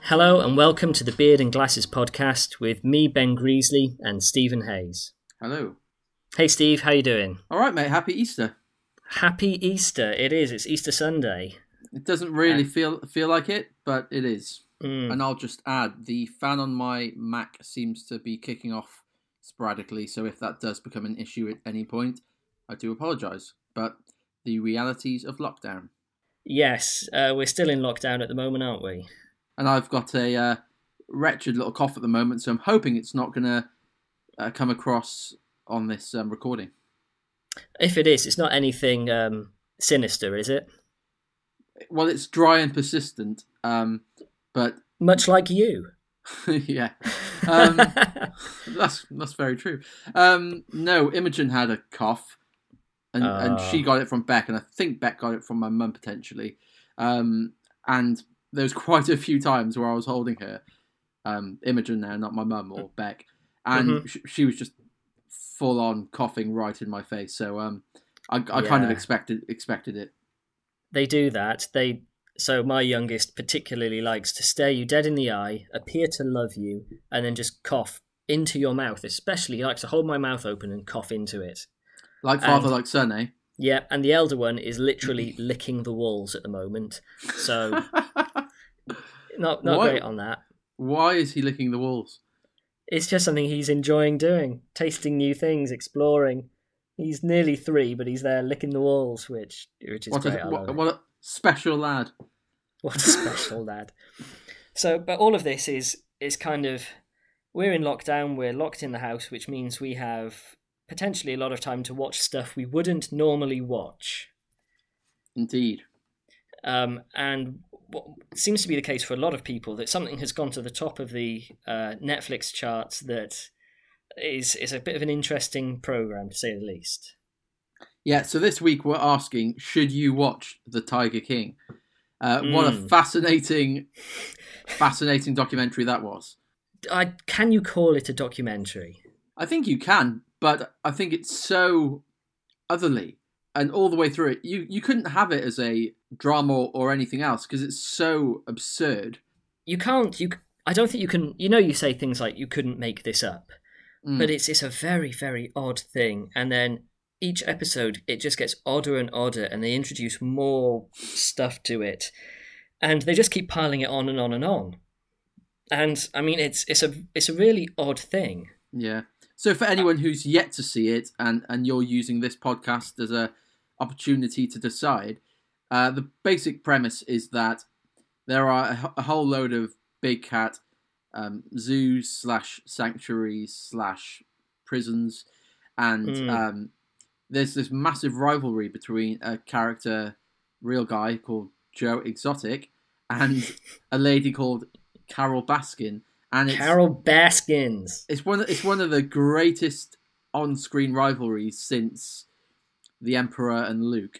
Hello and welcome to the Beard and Glasses podcast with me, Ben Greasley, and Stephen Hayes. Hello. Hey Steve, how you doing? All right, mate. Happy Easter. Happy Easter. It is. It's Easter Sunday. It doesn't really feel like it, but it is. Mm. And I'll just add, the fan on my Mac seems to be kicking off sporadically, so if that does become an issue at any point, I do apologise. But the realities of lockdown. Yes, we're still in lockdown at the moment, aren't we? And I've got a wretched little cough at the moment, so I'm hoping it's not going to come across on this recording. If it is, it's not anything sinister, is it? Well, it's dry and persistent, but... Much like you. Yeah. That's very true. No, Imogen had a cough, and she got it from Beck, and I think Beck got it from my mum, potentially. And there was quite a few times where I was holding her, Imogen now, not my mum or Beck, and she was just full on coughing right in my face. So I kind of expected it. They do that. So my youngest particularly likes to stare you dead in the eye, appear to love you, and then just cough into your mouth. Especially, he likes to hold my mouth open and cough into it. Like father, like son, eh? Yeah, and the elder one is literally licking the walls at the moment. So, not great on that. Why is he licking the walls? It's just something he's enjoying doing, tasting new things, exploring. He's nearly 3, but he's there licking the walls, which is great. What a special lad. What a special lad. So, but all of this is kind of, we're in lockdown, we're locked in the house, which means we have potentially a lot of time to watch stuff we wouldn't normally watch. Indeed. And what seems to be the case for a lot of people, that something has gone to the top of the Netflix charts that is a bit of an interesting program, to say the least. Yeah, so this week we're asking, should you watch The Tiger King? What a fascinating documentary that was. Can you call it a documentary? I think you can, but I think it's so otherly. And all the way through it, you couldn't have it as a drama or anything else because it's so absurd. You can't. I don't think you can. You say things like you couldn't make this up, but it's a very, very odd thing. And then each episode, it just gets odder and odder, and they introduce more stuff to it, and they just keep piling it on and on and on. And I mean, it's a really odd thing. Yeah. So for anyone who's yet to see it, and you're using this podcast as a opportunity to decide, the basic premise is that there are a whole load of big cat zoos / sanctuaries / prisons, and there's this massive rivalry between a real guy called Joe Exotic, and a lady called Carol Baskin. And Carol Baskins. It's one of the greatest on-screen rivalries since The Emperor and Luke.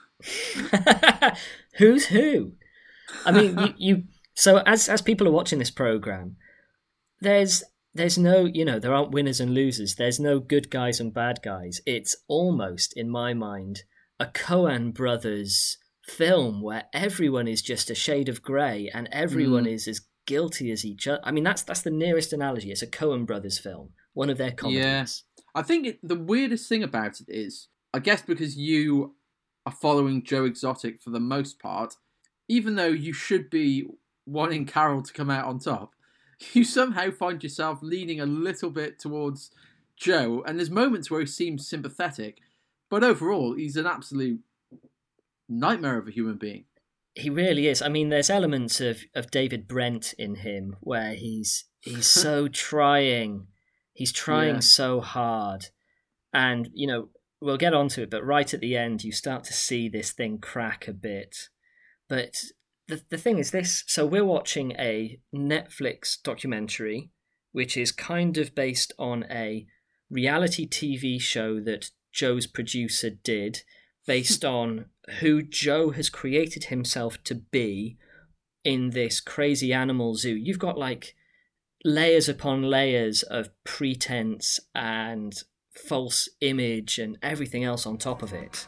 Who's who? I mean, you. So as people are watching this program, there's no, there aren't winners and losers. There's no good guys and bad guys. It's almost, in my mind, a Coen brothers film where everyone is just a shade of grey and everyone is as guilty as each other. I mean, that's the nearest analogy. It's a Coen brothers film, one of their comedies. Yeah. I think the weirdest thing about it is, I guess because you are following Joe Exotic for the most part, even though you should be wanting Carol to come out on top, you somehow find yourself leaning a little bit towards Joe, and there's moments where he seems sympathetic, but overall, he's an absolute nightmare of a human being. He really is. I mean, there's elements of David Brent in him where he's so trying. He's trying so hard. And, we'll get onto it, but right at the end, you start to see this thing crack a bit. But the thing is this. So we're watching a Netflix documentary, which is kind of based on a reality TV show that Joe's producer did, based on who Joe has created himself to be in this crazy animal zoo. You've got layers upon layers of pretense and false image and everything else on top of it.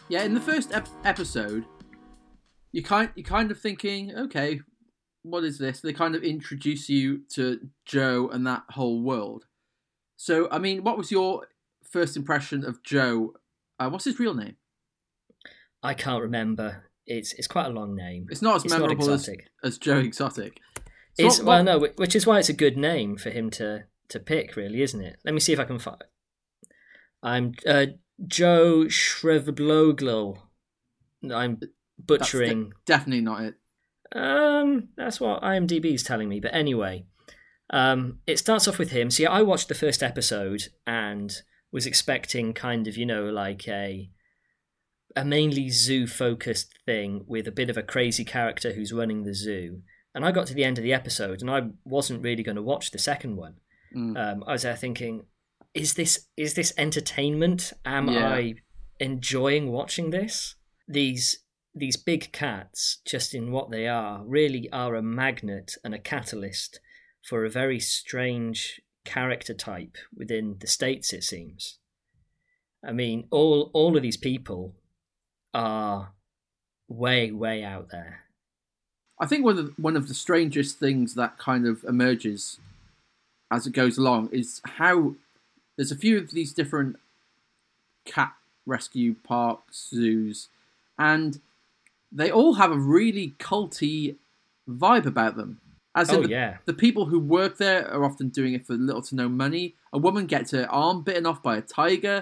Yeah, in the first episode, you kind of thinking, okay, what is this? They kind of introduce you to Joe and that whole world. So, I mean, what was your first impression of Joe? What's his real name? I can't remember. It's quite a long name. It's not as memorable as Joe Exotic. So no, which is why it's a good name for him to pick, really, isn't it? Let me see if I can find. I'm Joe Shrevbloglo. I'm butchering. Definitely not it. That's what IMDb is telling me. But anyway, it starts off with him. See, I watched the first episode and was expecting kind of, like a mainly zoo-focused thing with a bit of a crazy character who's running the zoo. And I got to the end of the episode and I wasn't really going to watch the second one. I was there thinking, is this entertainment? Am I enjoying watching this? These big cats, just in what they are, really are a magnet and a catalyst for a very strange character type within the States, it seems. I mean, all of these people are way, way out there. I think one of the strangest things that kind of emerges as it goes along is how there's a few of these different cat rescue parks, zoos, and they all have a really culty vibe about them. As in the people who work there are often doing it for little to no money. A woman gets her arm bitten off by a tiger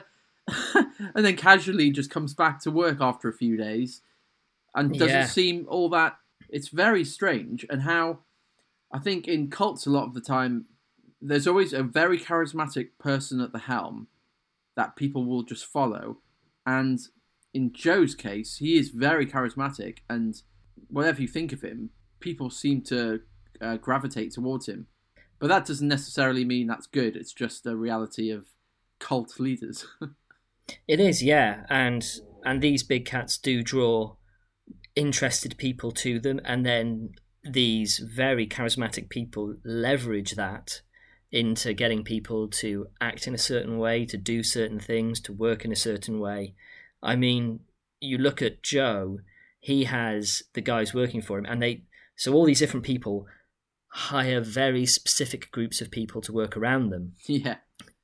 and then casually just comes back to work after a few days and doesn't seem all that. It's very strange. And how I think in cults a lot of the time there's always a very charismatic person at the helm that people will just follow. And in Joe's case, he is very charismatic, and whatever you think of him, people seem to gravitate towards him. But that doesn't necessarily mean that's good. It's just a reality of cult leaders. It is, yeah. And these big cats do draw interested people to them, and then these very charismatic people leverage that into getting people to act in a certain way, to do certain things, to work in a certain way. I mean, you look at Joe, he has the guys working for him, and so all these different people hire very specific groups of people to work around them. Yeah.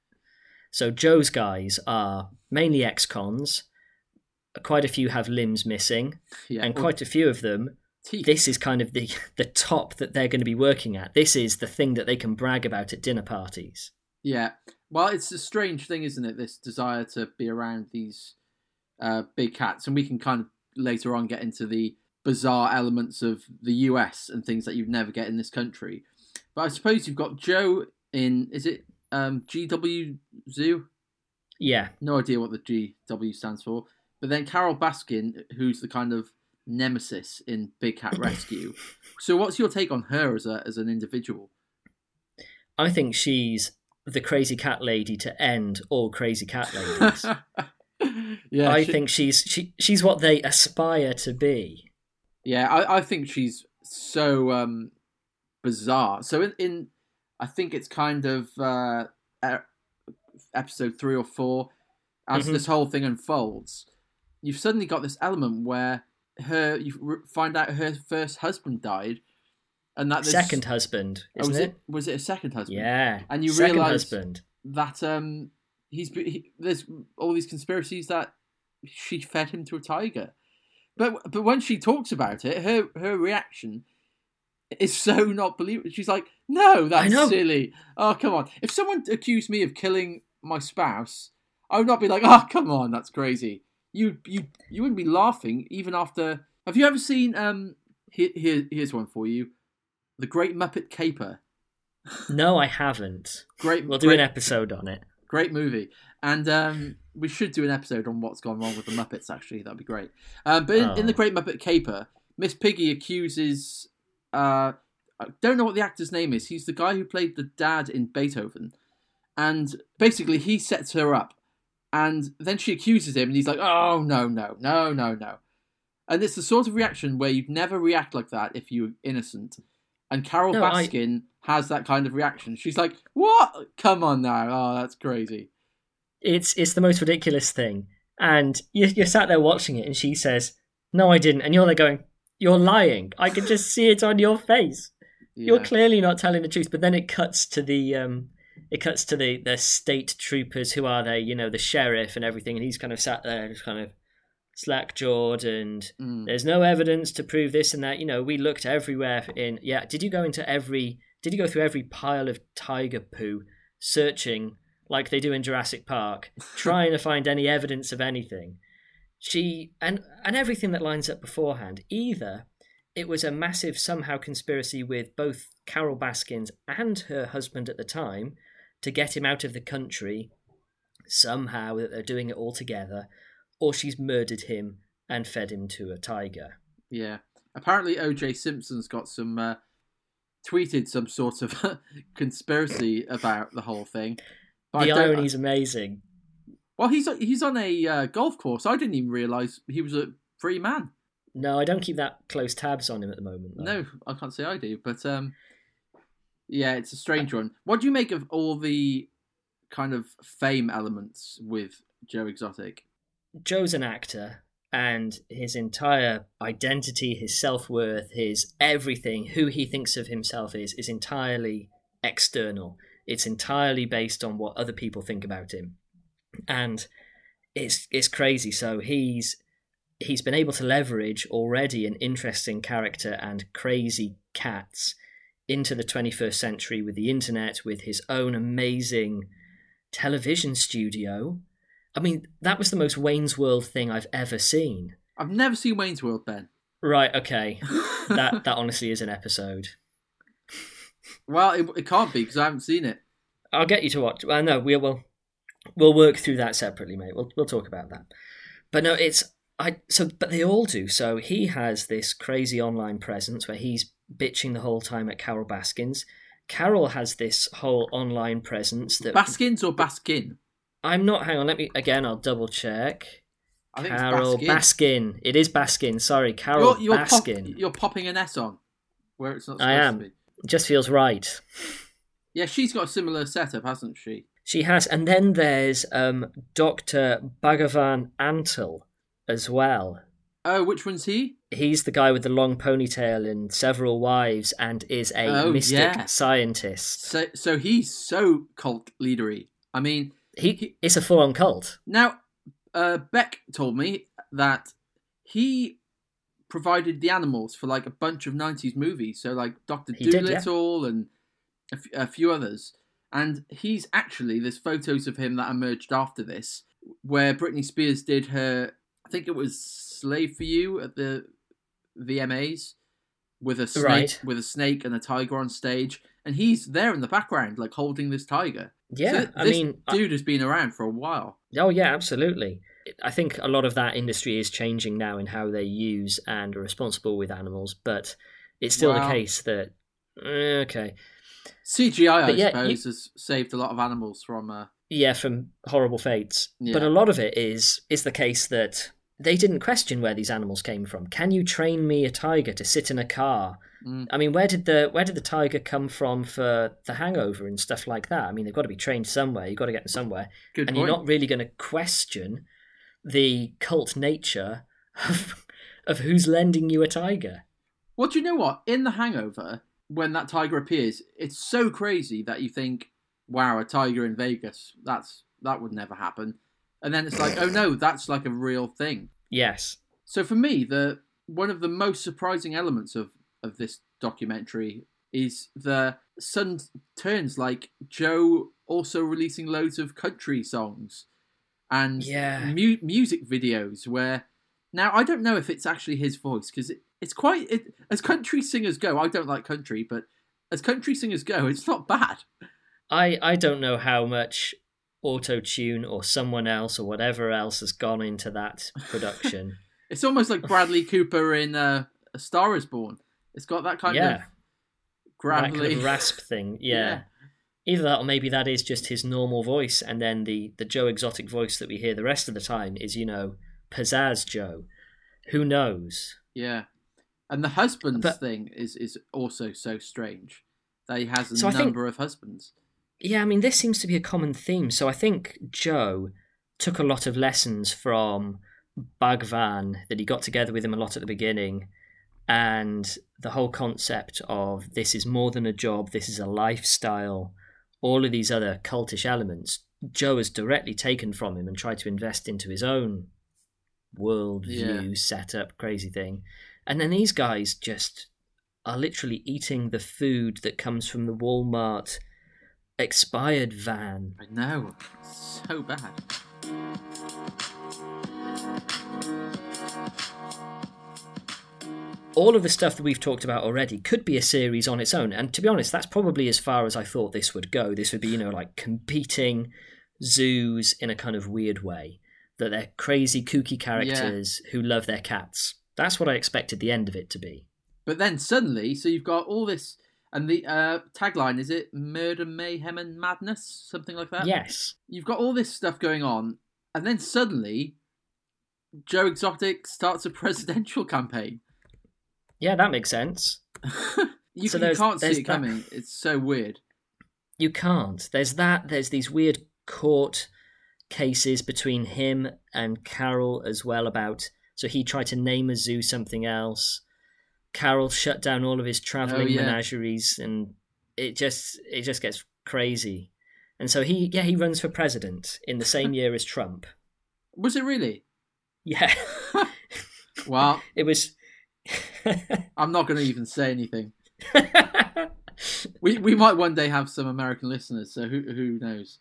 So Joe's guys are mainly ex-cons. Quite a few have limbs missing, and quite a few of them, teeth. This is kind of the top that they're going to be working at. This is the thing that they can brag about at dinner parties. Yeah. Well, it's a strange thing, isn't it? This desire to be around these big cats. And we can kind of later on get into the bizarre elements of the US and things that you'd never get in this country. But I suppose you've got Joe in, is it GW Zoo? Yeah. No idea what the GW stands for. But then Carol Baskin, who's the kind of nemesis in Big Cat Rescue. So what's your take on her as an individual? I think she's the crazy cat lady to end all crazy cat ladies. I think she's what they aspire to be. Yeah, I think she's so bizarre. So in I think it's kind of episode 3 or 4, as this whole thing unfolds, you've suddenly got this element where you find out her first husband died, and that second husband, isn't it? Was it a second husband? Yeah, and you realise that there's all these conspiracies that she fed him to a tiger, but when she talks about it, her reaction is so not believable. She's like, "No, that's silly. Oh, come on! If someone accused me of killing my spouse, I would not be like, oh, come on, that's crazy." You wouldn't be laughing even after. Have you ever seen? Here's one for you, The Great Muppet Caper. No, I haven't. We'll do an episode on it. Great movie, and we should do an episode on what's gone wrong with the Muppets. Actually, that'd be great. But in The Great Muppet Caper, Miss Piggy accuses. I don't know what the actor's name is. He's the guy who played the dad in Beethoven, and basically he sets her up. And then she accuses him, and he's like, oh, no. And it's the sort of reaction where you'd never react like that if you're innocent. And Carol Baskin has that kind of reaction. She's like, what? Come on now. Oh, that's crazy. It's the most ridiculous thing. And you're sat there watching it, and she says, "No, I didn't." And you're there going, "You're lying. I can just see it on your face. You're clearly not telling the truth." But then it cuts to the state troopers who are there, the sheriff and everything, and he's kind of sat there, just kind of slack-jawed, and there's no evidence to prove this and that. We looked everywhere did you go through every pile of tiger poo, searching like they do in Jurassic Park, trying to find any evidence of anything? And everything that lines up beforehand, either it was a massive somehow conspiracy with both Carol Baskins and her husband at the time to get him out of the country, somehow that they're doing it all together, or she's murdered him and fed him to a tiger. Yeah. Apparently O.J. Simpson's got tweeted some sort of conspiracy about the whole thing. But the irony's amazing. Well, he's on a golf course. I didn't even realise he was a free man. No, I don't keep that close tabs on him at the moment, though. No, I can't say I do. But yeah, it's a strange one. What do you make of all the kind of fame elements with Joe Exotic? Joe's an actor, and his entire identity, his self-worth, his everything, who he thinks of himself is entirely external. It's entirely based on what other people think about him. And it's crazy. So he's been able to leverage already an interesting character and crazy cats into the 21st century with the internet, with his own amazing television studio. I mean, that was the most Wayne's World thing I've ever seen. I've never seen Wayne's World, Ben. Right, okay. that honestly is an episode. Well, it can't be because I haven't seen it. I'll get you to watch. Well, no, we'll work through that separately, mate. We'll talk about that. But no, but they all do. So he has this crazy online presence where he's bitching the whole time at Carol Baskins. Carol has this whole online presence that Baskins or Baskin? I'm not. Hang on. I'll double check. I think Carol it's Baskin. It is Baskin. Sorry, Carol Baskin. You're popping an S on where it's not supposed I am. to be. It just feels right. Yeah, she's got a similar setup, hasn't she? She has. And then there's Dr. Bhagavan Antal as well. Oh, which one's he? He's the guy with the long ponytail and several wives and is a mystic scientist. So he's so cult leadery. I mean... It's a full-on cult. Now, Beck told me that he provided the animals for like a bunch of 90s movies. So like Dr. Dolittle and a few others. And he's actually, there's photos of him that emerged after this, where Britney Spears did her, I think it was Slave for You at the VMAs, with a snake and a tiger on stage. And he's there in the background, like holding this tiger. Yeah, so this dude has been around for a while. Oh yeah, absolutely. I think a lot of that industry is changing now in how they use and are responsible with animals, but it's still the case that okay. CGI, I suppose, has saved a lot of animals from from horrible fates. Yeah. But a lot of it is the case that they didn't question where these animals came from. Can you train me a tiger to sit in a car? I mean, where did the tiger come from for The Hangover and stuff like that? I mean, they've got to be trained somewhere. You've got to get them somewhere. Good point. You're not really going to question the cult nature of who's lending you a tiger. Well, do you know what? In The Hangover, when that tiger appears, it's so crazy that you think, wow, a tiger in Vegas, that would never happen. And then it's like, oh no, that's like a real thing. Yes. So for me, one of the most surprising elements of this documentary is the sudden turns, like Joe also releasing loads of country songs and music videos where, now I don't know if it's actually his voice, because it's quite, as country singers go, I don't like country, but as country singers go, it's not bad. I don't know how much auto-tune or someone else or whatever else has gone into that production. It's almost like Bradley Cooper in A Star Is Born. It's got that kind of gravelly... That kind of rasp thing, yeah. Either that or maybe that is just his normal voice, and then the Joe Exotic voice that we hear the rest of the time is, Pizzazz Joe. Who knows? Yeah. And the husbands thing is also so strange. That he has a number of husbands. Yeah, I mean, this seems to be a common theme. So I think Joe took a lot of lessons from Bhagwan, that he got together with him a lot at the beginning, and the whole concept of this is more than a job, this is a lifestyle, all of these other cultish elements, Joe has directly taken from him and tried to invest into his own worldview, setup, crazy thing. And then these guys just are literally eating the food that comes from the Walmart expired van. I know. So bad. All of the stuff that we've talked about already could be a series on its own. And to be honest, that's probably as far as I thought this would go. This would be, like competing zoos in a kind of weird way. That they're crazy, kooky characters who love their cats. That's what I expected the end of it to be. But then suddenly, so you've got all this, and the tagline, is it Murder, Mayhem and Madness? Something like that? Yes. You've got all this stuff going on, and then suddenly, Joe Exotic starts a prepresidential campaign. Yeah, that makes sense. You can't see it coming. It's so weird. You can't. There's these weird court cases between him and Carol as well about... So he tried to name a zoo something else. Carol shut down all of his travelling menageries, and it just gets crazy. And so he runs for president in the same year as Trump. Was it really? Yeah. Well, it was... I'm not going to even say anything. We might one day have some American listeners, so who knows?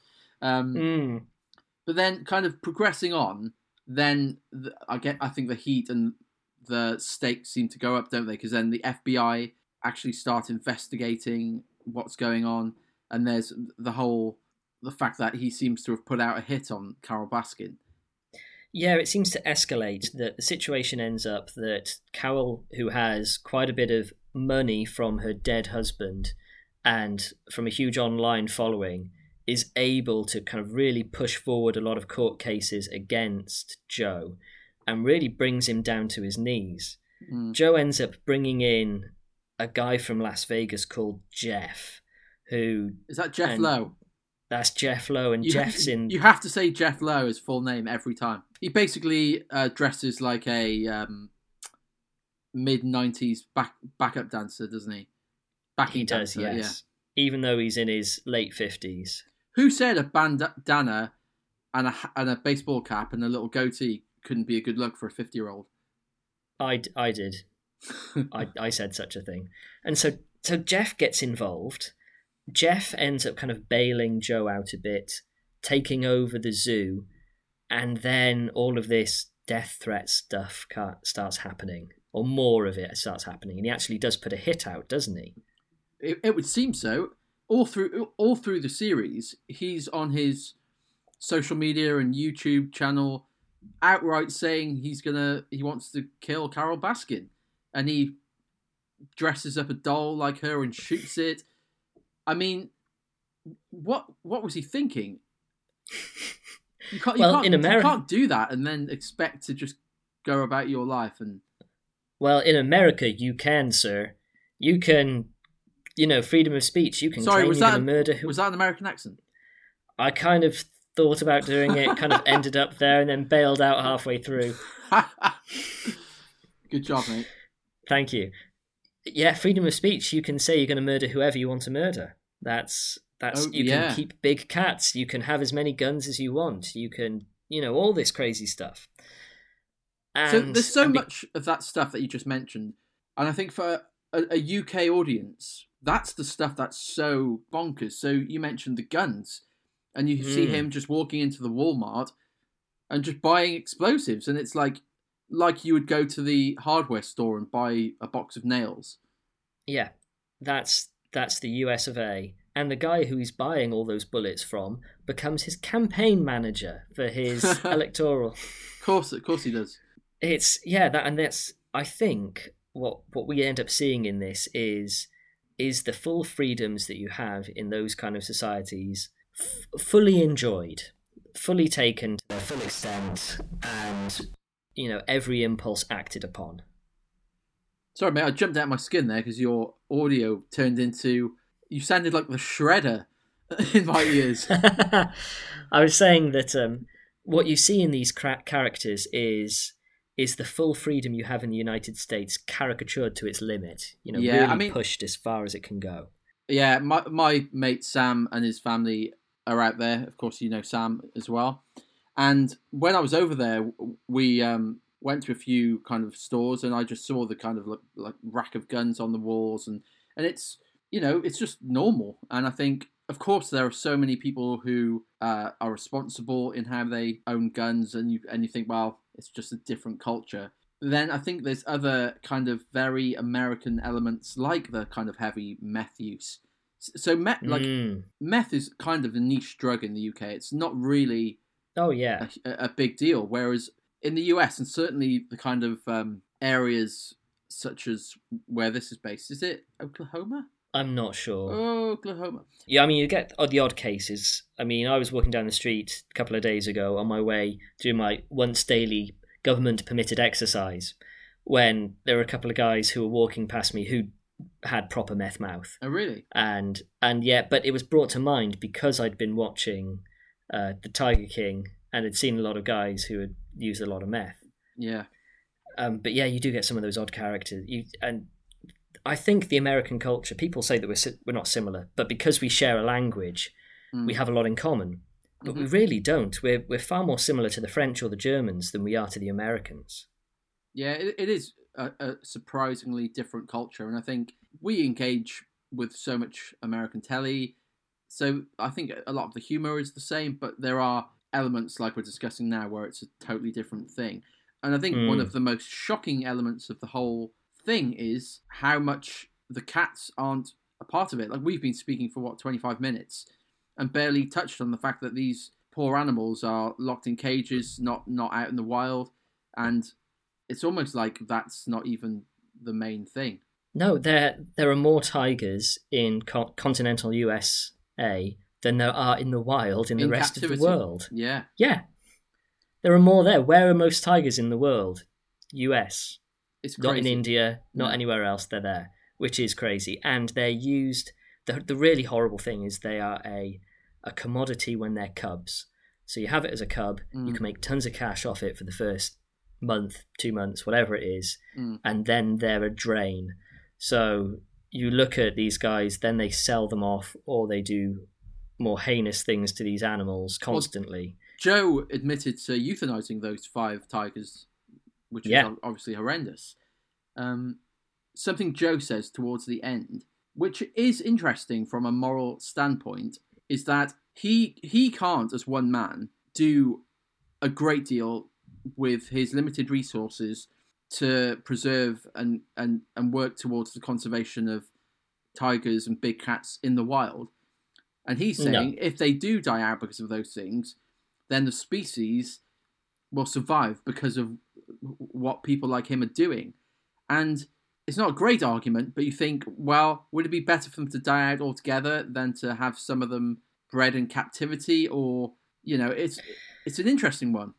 But then, kind of progressing on, then I think the heat and the stakes seem to go up, don't they? Because then the FBI actually start investigating what's going on, and there's the fact that he seems to have put out a hit on Carol Baskin. Yeah, it seems to escalate. That the situation ends up that Carol, who has quite a bit of money from her dead husband and from a huge online following, is able to kind of really push forward a lot of court cases against Joe and really brings him down to his knees. Joe ends up bringing in a guy from Las Vegas called Jeff, who... Is that Jeff Lowe? That's Jeff Lowe, and Jeff's in... You have to say Jeff Lowe, his full name, every time. He basically dresses like a mid-90s backup dancer, doesn't he? He does, dancer, yes. Yeah. Even though he's in his late 50s. Who said a bandana and a baseball cap and a little goatee couldn't be a good look for a 50-year-old? I did. I said such a thing. And so Jeff gets involved. Jeff ends up kind of bailing Joe out a bit, taking over the zoo, and then all of this death threat stuff starts happening, or more of it starts happening, and he actually does put a hit out, doesn't he? It would seem so. All through the series, he's on his social media and YouTube channel outright saying he wants to kill Carol Baskin, and he dresses up a doll like her and shoots it. I mean, what was he thinking? You can't do that and then expect to just go about your life. And well, in America, you can, sir. You can, freedom of speech. You can claim you're going to murder. Was that an American accent? I kind of thought about doing it, kind of ended up there, and then bailed out halfway through. Good job, mate. Thank you. Yeah, freedom of speech. You can say you're going to murder whoever you want to murder. You can keep big cats. You can have as many guns as you want. You can, all this crazy stuff. And, so there's so much of that stuff that you just mentioned. And I think for a UK audience, that's the stuff that's so bonkers. So you mentioned the guns, and you see him just walking into the Walmart and just buying explosives. And it's like you would go to the hardware store and buy a box of nails. Yeah, that's the US of A. And the guy who he's buying all those bullets from becomes his campaign manager for his electoral. Of course he does. That's I think what we end up seeing in this is the full freedoms that you have in those kind of societies fully enjoyed, fully taken to their full extent, and every impulse acted upon. Sorry, mate, I jumped out of my skin there because your audio turned into... You sounded like the Shredder in my ears. I was saying that what you see in these characters is the full freedom you have in the United States caricatured to its limit. You know, really pushed as far as it can go. Yeah, my mate Sam and his family are out there. Of course, you know Sam as well. And when I was over there, we went to a few kind of stores, and I just saw the kind of like rack of guns on the walls, and it's, you know, it's just normal. And I think, of course, there are so many people who are responsible in how they own guns, and you think, well, it's just a different culture. Then I think there's other kind of very American elements, like the kind of heavy meth use. So meth is kind of a niche drug in the UK. It's not really a big deal. Whereas in the US, and certainly the kind of areas such as where this is based, is it Oklahoma? I'm not sure. Oklahoma. Yeah, I mean, you get the odd cases. I mean, I was walking down the street a couple of days ago on my way doing my once daily government-permitted exercise when there were a couple of guys who were walking past me who had proper meth mouth. Oh, really? And yeah, but it was brought to mind because I'd been watching The Tiger King and had seen a lot of guys who had used a lot of meth. Yeah. But yeah, you do get some of those odd characters. And I think the American culture, people say that we're not similar, but because we share a language, we have a lot in common. But we really don't. We're far more similar to the French or the Germans than we are to the Americans. Yeah, it is a surprisingly different culture, and I think we engage with so much American telly, so I think a lot of the humour is the same, but there are elements like we're discussing now where it's a totally different thing. And I think one of the most shocking elements of the whole thing is how much the cats aren't a part of it. Like, we've been speaking for 25 minutes and barely touched on the fact that these poor animals are locked in cages, not out in the wild, and it's almost like that's not even the main thing. No, there are more tigers in continental USA than there are in the wild in the rest of the world. Yeah. Yeah. There are more there. Where are most tigers in the world? US. It's crazy. Not in India, not anywhere else, they're there, which is crazy. And they're used... The really horrible thing is they are a commodity when they're cubs. So you have it as a cub, you can make tons of cash off it for the first month, 2 months, whatever it is, and then they're a drain. So you look at these guys, then they sell them off, or they do more heinous things to these animals constantly. Well, Joe admitted to euthanizing those 5 tigers, which is obviously horrendous. Something Joe says towards the end, which is interesting from a moral standpoint, is that he can't, as one man, do a great deal with his limited resources to preserve and work towards the conservation of tigers and big cats in the wild. And he's saying if they do die out because of those things, then the species will survive because of what people like him are doing. And it's not a great argument, but you think, well, would it be better for them to die out altogether than to have some of them bred in captivity? Or, you know, it's an interesting one.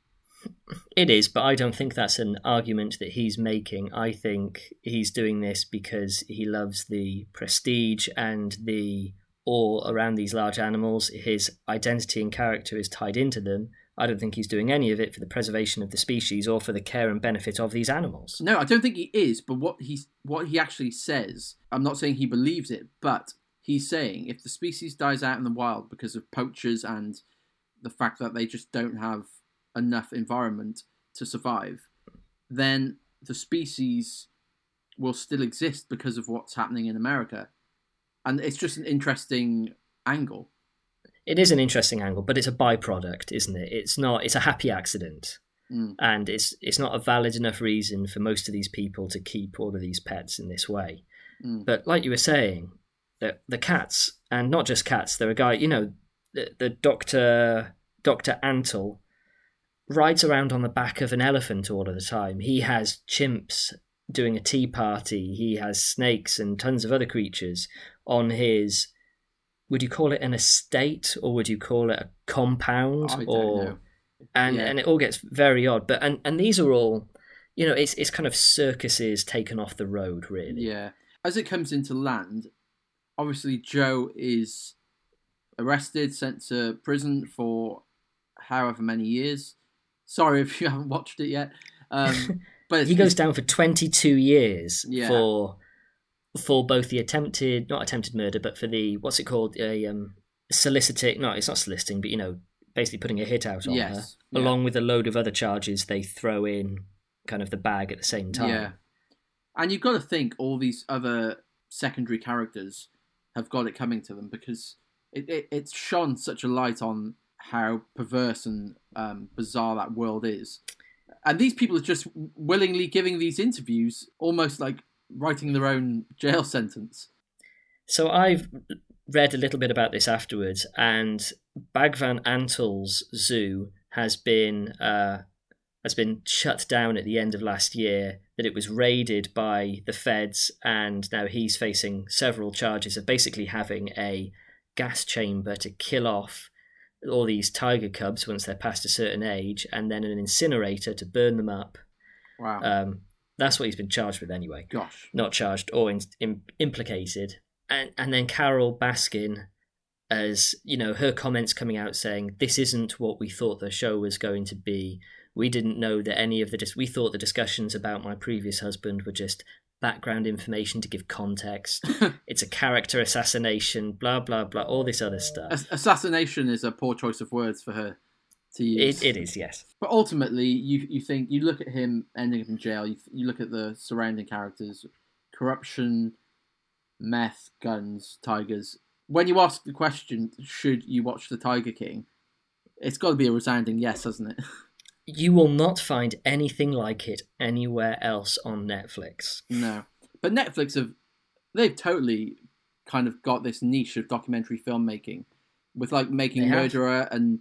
It is, but I don't think that's an argument that he's making. I think he's doing this because he loves the prestige and the awe around these large animals. His identity and character is tied into them. I don't think he's doing any of it for the preservation of the species or for the care and benefit of these animals. No, I don't think he is, but what he actually says, I'm not saying he believes it, but he's saying if the species dies out in the wild because of poachers and the fact that they just don't have enough environment to survive, then the species will still exist because of what's happening in America. And it's just an interesting angle. It is an interesting angle, but it's a byproduct, isn't it? It's not. It's a happy accident, and it's not a valid enough reason for most of these people to keep all of these pets in this way. But like you were saying, the cats, and not just cats. There are guys, you know, the Dr. Antle rides around on the back of an elephant all of the time. He has chimps doing a tea party. He has snakes and tons of other creatures on his... Would you call it an estate, or would you call it a compound? I don't know. And it all gets very odd. But and these are all, you know, it's kind of circuses taken off the road, really. Yeah. As it comes into land, obviously Joe is arrested, sent to prison for however many years. Sorry if you haven't watched it yet. But he goes down for 22 years Yeah. for both the not attempted murder, but for the, what's it called, soliciting. No, it's not soliciting, but basically putting a hit out on her, along with a load of other charges they throw in kind of the bag at the same time. Yeah, and you've got to think all these other secondary characters have got it coming to them, because it's shone such a light on how perverse and bizarre that world is. And these people are just willingly giving these interviews, almost like writing their own jail sentence. So I've read a little bit about this afterwards, and Bagvan Antol's zoo has been shut down at the end of last year, that it was raided by the feds, and now he's facing several charges of basically having a gas chamber to kill off all these tiger cubs once they're past a certain age, and then an incinerator to burn them up. Wow. That's what he's been charged with anyway. Gosh. Not charged or implicated. And then Carole Baskin, as her comments coming out saying, this isn't what we thought the show was going to be. We didn't know that any of we thought the discussions about my previous husband were just background information to give context. It's a character assassination, blah, blah, blah, all this other stuff. Assassination is a poor choice of words for her to use. It is, yes. But ultimately, you think, you look at him ending up in jail, you look at the surrounding characters, corruption, meth, guns, tigers. When you ask the question, should you watch The Tiger King, it's got to be a resounding yes, hasn't it? You will not find anything like it anywhere else on Netflix. No. But Netflix they've totally kind of got this niche of documentary filmmaking, with like Making Murderer and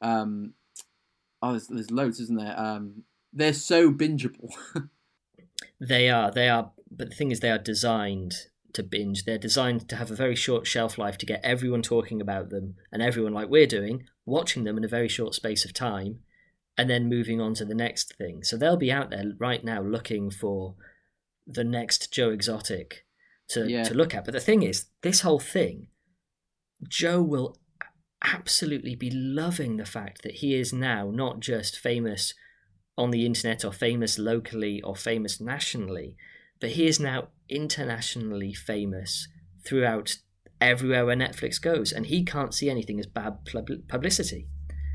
there's loads, isn't there? They're so bingeable. They are, but the thing is, they are designed to binge. They're designed to have a very short shelf life, to get everyone talking about them, and everyone, like we're doing, watching them in a very short space of time, and then moving on to the next thing. So they'll be out there right now looking for the next Joe Exotic to look at. But the thing is, this whole thing, Joe will absolutely be loving the fact that he is now not just famous on the internet or famous locally or famous nationally, but he is now internationally famous throughout everywhere where Netflix goes, and he can't see anything as bad publicity.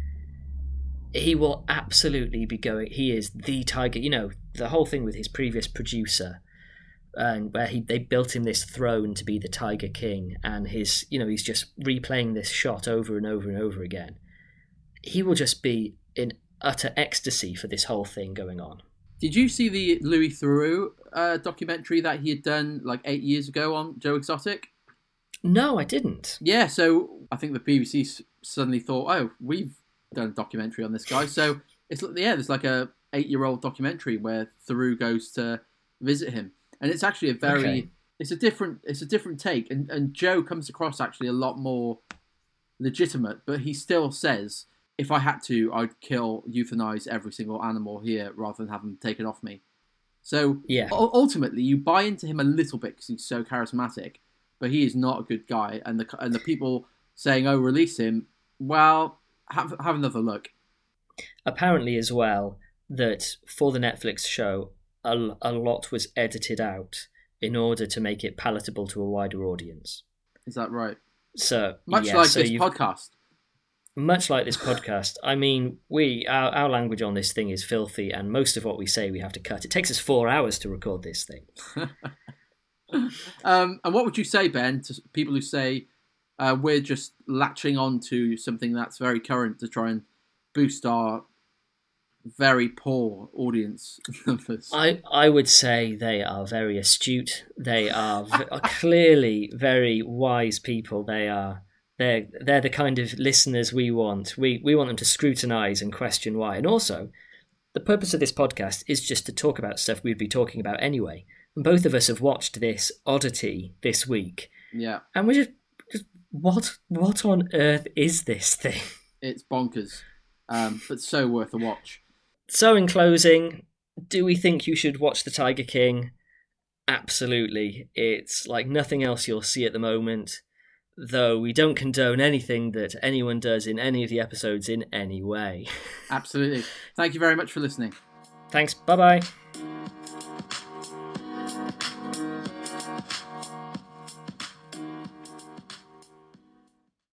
He will absolutely be going, he is the Tiger, the whole thing with his previous producer, and where they built him this throne to be the Tiger King, and he's just replaying this shot over and over and over again. He will just be in utter ecstasy for this whole thing going on. Did you see the Louis Theroux documentary that he had done like 8 years ago on Joe Exotic? No, I didn't. Yeah, so I think the BBC suddenly thought, oh, we've done a documentary on this guy. So there's like a 8-year-old documentary where Theroux goes to visit him, and it's actually it's a different take, and Joe comes across actually a lot more legitimate, but he still says, if I had to, I'd euthanize every single animal here rather than have them taken off me. So ultimately, you buy into him a little bit because he's so charismatic, but he is not a good guy. And the people saying, "Oh, release him," well, have another look. Apparently, as well, that for the Netflix show, a lot was edited out in order to make it palatable to a wider audience. Is that right? So much like this podcast. Much like this podcast, I mean, our language on this thing is filthy, and most of what we say we have to cut. It takes us 4 hours to record this thing. And what would you say, Ben, to people who say we're just latching on to something that's very current to try and boost our very poor audience numbers? I would say they are very astute. They are clearly very wise people. They're the kind of listeners we want. We want them to scrutinise and question why. And also, the purpose of this podcast is just to talk about stuff we'd be talking about anyway. And both of us have watched this oddity this week. Yeah. And we're just what on earth is this thing? It's bonkers, but so worth a watch. So in closing, do we think you should watch The Tiger King? Absolutely. It's like nothing else you'll see at the moment. though we don't condone anything that anyone does in any of the episodes in any way. Absolutely. Thank you very much for listening. Thanks. Bye-bye.